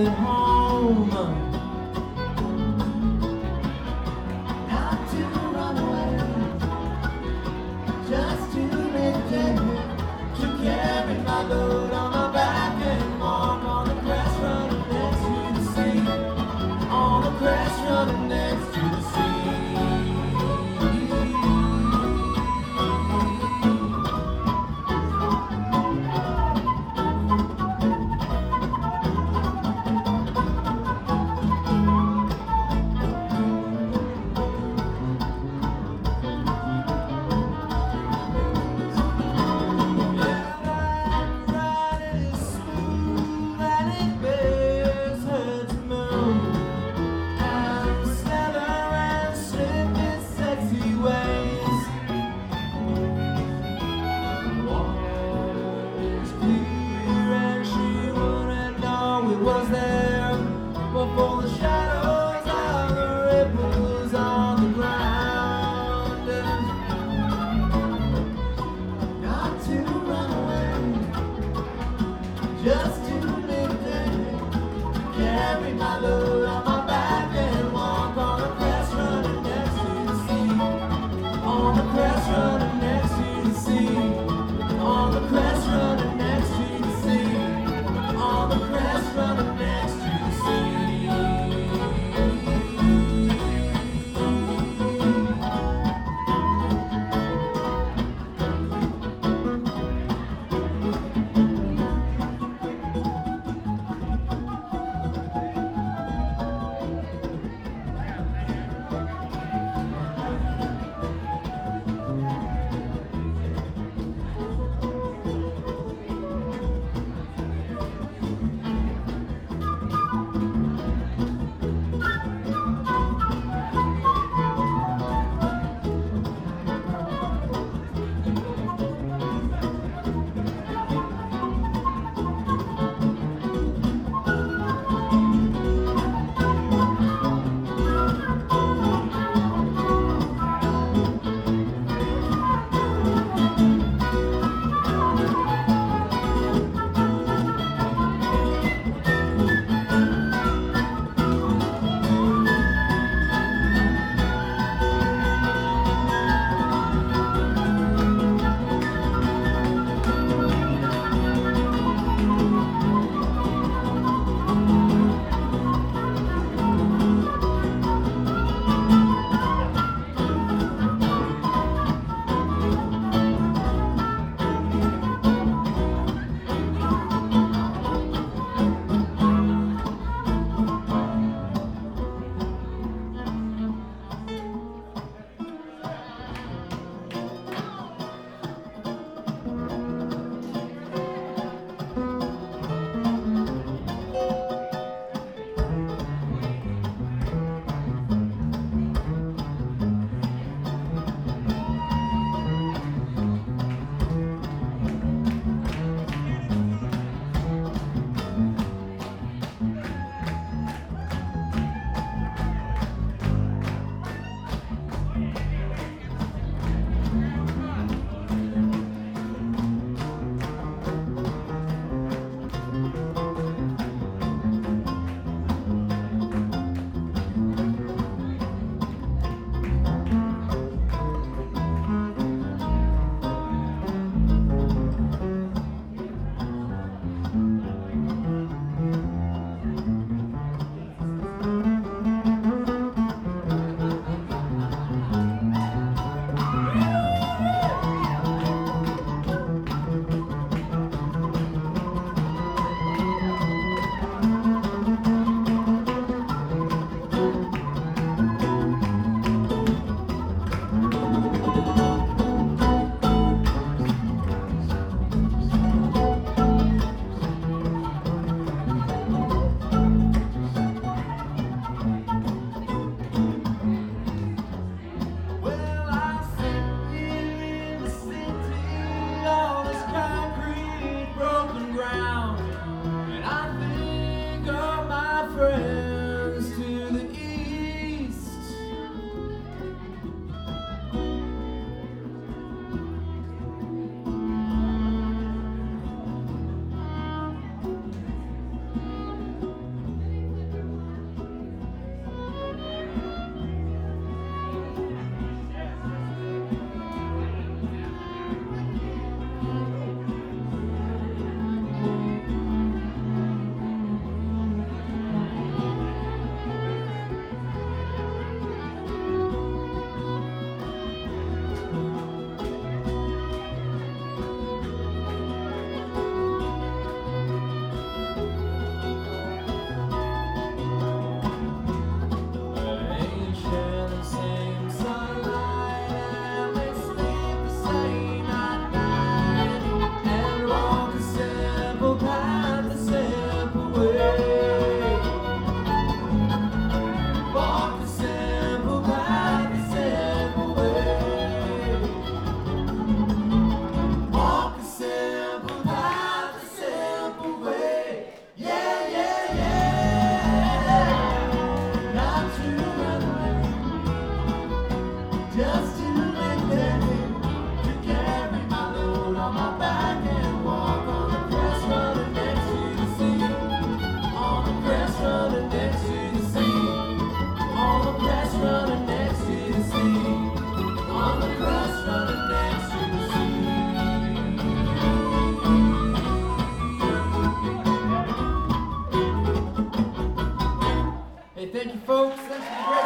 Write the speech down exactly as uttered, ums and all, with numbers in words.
it home. Not to run away, just to live there, to carry my load on my back and walk on the grass running next to the sea, on the grass running next to the sea. Was there before the shadows of the ripples on the ground? Not to run away, just to live there, to carry my load on my back and walk on the grass running next to the sea, on the grass running next to the sea, on the grass running next to the sea, on the grass running next to the sea. Thank you, folks. Thanks for the great